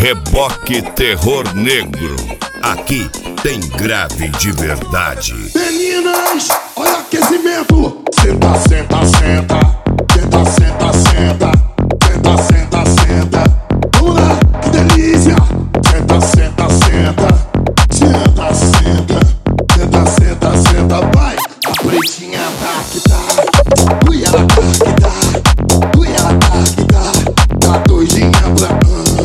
Reboque Terror Negro. Aqui tem grave de verdade. Meninas, olha o aquecimento. Senta, senta, senta. Senta, senta, senta. Senta, senta, senta. Vamos lá, que delícia. Senta, senta, senta. Senta, senta. Senta, senta, senta. Vai, a pretinha tá que tá. Ui, ela tá que tá. Ui, ela tá que tá. Tá doidinha pra...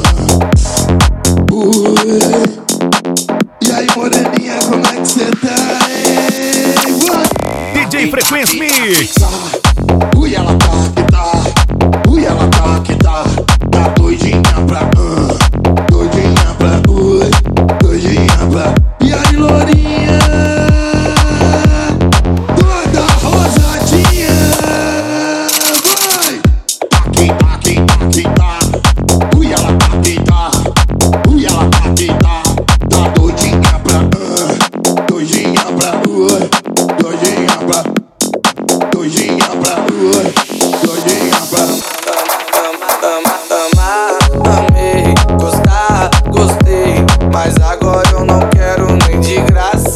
E aí, moreninha, como é que cê tá, hein? Vai. DJ Frequência Mix. Ui, ela tá que tá. Ui, ela tá que tá. Tá doidinha pra... doidinha pra... doidinha pra... E aí, lourinha? Toda rosadinha. Vai. Tá que tá, que tá, que tá. Ui, ela tá que tá. Ui, ela tá que tá. Tá doidinha pra... doidinha pra... doidinha pra... doidinha pra... doidinha pra... Amei, gostar, gostei, mas agora eu não quero nem de graça.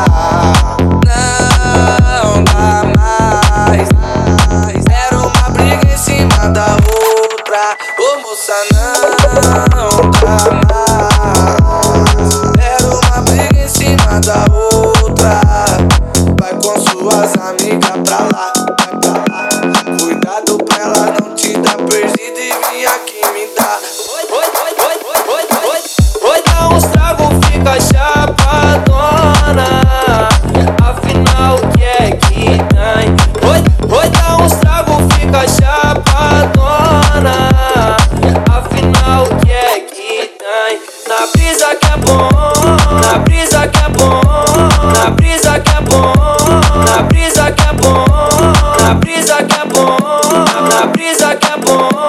Não dá mais. Era uma briga em cima da outra. Ô moça, não dá mais. Era uma briga em cima da outra. Vai com suas amigas pra lá, vai pra lá. Cuidado pra ela não te dar perdida e vem aqui me dar. Oi, dá uns trago, fica chapadona. Afinal, o que é que tem? Oi, dá uns trago, fica chapadona. Afinal, o que é que tem? Na brisa que é bom, na brisa que é bom, na brisa que é bom, na brisa que é bom, na brisa que é bom, na brisa que é bom.